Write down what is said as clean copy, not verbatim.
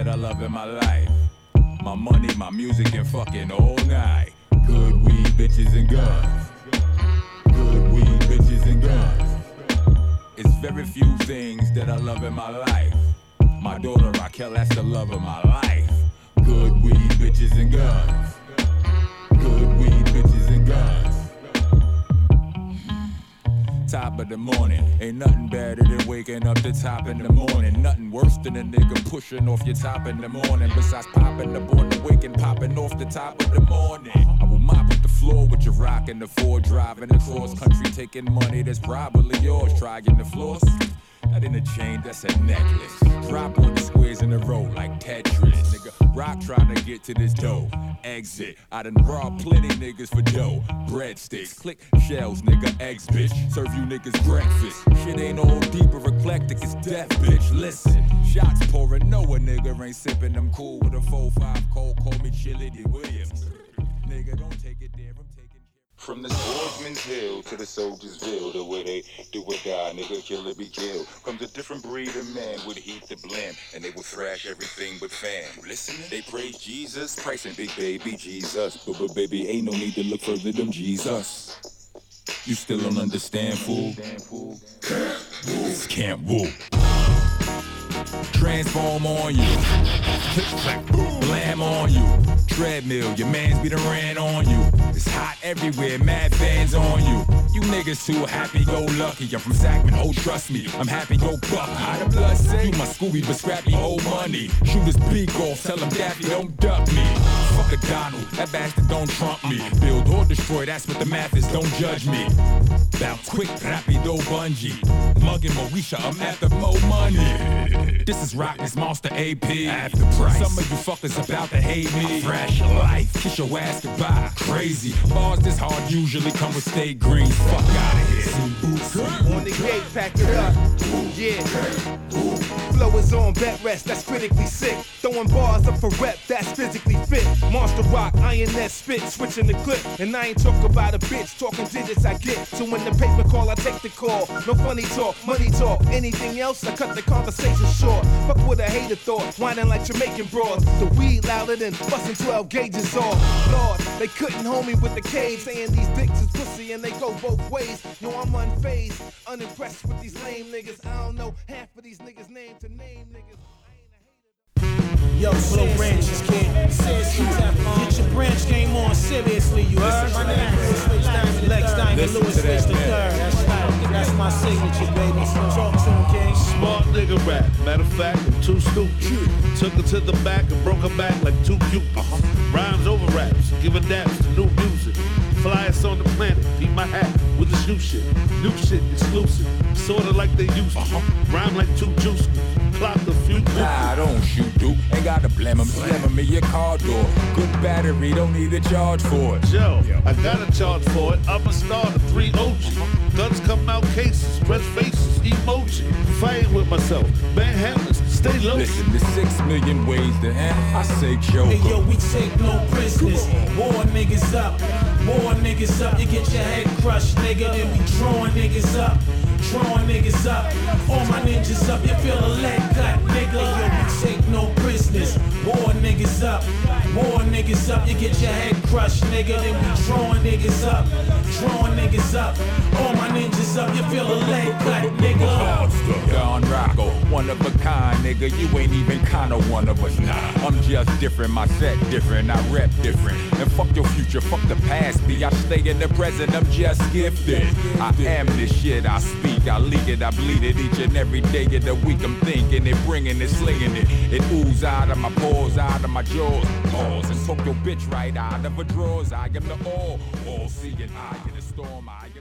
that I love in my life. My money, my music, and fucking all night. Good weed, bitches, and guns. Good weed, bitches, and guns. It's very few things that I love in my life. My daughter Raquel, that's the love of my life. Good weed, bitches, and guns. Good weed, bitches, and guns. Top of the morning, ain't nothing better than waking up the top in the morning. Nothing worse than a nigga pushing off your top in the morning. Besides popping the board, the wake and popping off the top of the morning. I will mop up the floor with your rock in the Ford, driving across country, taking money that's probably yours. Trying the floors. That ain't a chain, that's a necklace. Drop on the squares in a row like Tetris. Nigga, rock trying to get to this dough. Exit, I done robbed plenty niggas for dough. Breadsticks, click shells, nigga, eggs, bitch. Serve you niggas breakfast. Shit ain't all deep or eclectic, it's death, bitch. Listen, shots pouring, no a nigga ain't sipping them cool with a 4-5 cold. Call me Chili D. Williams. Nigga, don't take it there, I'm taking. From the Swordsman's Hill to the Soldiersville, the way they do or die, nigga, kill or be killed. Comes a different breed of man with heat to blend, and they will thrash everything but fam. Listen, they praise Jesus, Christ and big baby Jesus. But baby, ain't no need to look further than Jesus. You still don't understand, fool? Can't woo. Transform on you. Click, clack, boom, blam on you. Treadmill, your mans be done ran on you. It's hot everywhere, mad fans on you. You niggas too happy-go-lucky. I'm from Sacman, oh trust me, I'm happy go buck. How the blood say? You my Scooby, but scrappy old money. Shoot his beak off, tell him Daffy don't duck me. Fuck a Donald, that bastard don't trump me. Build or destroy, that's what the math is, don't judge me. Bounce quick, rapido bungee. Mugging Moesha, I'm after more money. This is Rock, this Monster AP. After price. Some of you fuckers about to hate me. Fresh life, kiss your ass goodbye. Crazy. Bars this hard usually come with state greens. Fuck out of here. On the gate, pack it up. Yeah. Flow is on bed rest, that's critically sick. Throwing bars up for rep, that's physically fit. Monster Rock, iron net spit, switching the clip. And I ain't talk about a bitch, talking digits I get. So when the paper call, I take the call. No funny talk, money talk. Anything else, I cut the conversation short. Fuck with a hater thought, whining like Jamaican broads. The weed louder than busting 12 gauges off. Lord, they couldn't hold me with the cage, saying these dicks is pussy and they go both ways. Yo, I'm unfazed, unimpressed with these lame niggas. I don't know half of these niggas' name to name niggas. Yo, Flow Branches, kid. Get your branch game on seriously, you heard? My name is Lex Diamond, Lewis Rich the Third. That's my signature, baby. Talk to him, King. Smart nigga rap. Matter of fact, I'm too stupid. Took her to the back and broke her back like 2 cupids. Rhymes over raps, giving daps to new music. Flyest on the planet, beat my hat with the new shit exclusive. Sorta like they used to. Rhyme like 2 juice. Clock a few. Nah, I don't shoot, dude. Ain't gotta blame him. Slam me your car door. Good battery, don't need a charge for it. Joe, I gotta charge for it. I'm a star, the 3 OG. Guns come out cases, press faces, emoji. Fighting with myself, manhandlers, stay low. Listen, there's 6 million ways to end. I say Joker. Hey yo, we take no prisoners. More niggas up. More niggas up. You get your head crushed, nigga. Then we drawing niggas up. Drawing niggas up. All my ninjas up. You feel a leg cut, nigga. Yo, we take no prisoners. More niggas up. More niggas up. You get your head crushed, nigga. Then we drawing niggas up. Drawing niggas up. All my ninjas up. You feel a leg cut, nigga. Don Rocco, one of a kind, nigga. You ain't even kinda one of us. Nah, I'm just different. My set different. I rep different. And fuck your future. Fuck the past. Me, I stay in the present. I'm just gifted. I am this shit. I speak. I leak it. I bleed it each and every day of the week. I'm thinking it, bringing it, slinging it. It oozes out of my pores, out of my jaws. Pause and poke your bitch right out of her drawers. I am the all-seeing eye in the storm. I